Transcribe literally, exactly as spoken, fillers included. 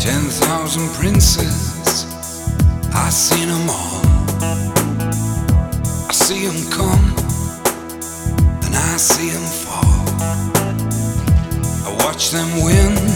Ten thousand princes, I seen them all. I see them come, and I see them fall. I watch them win,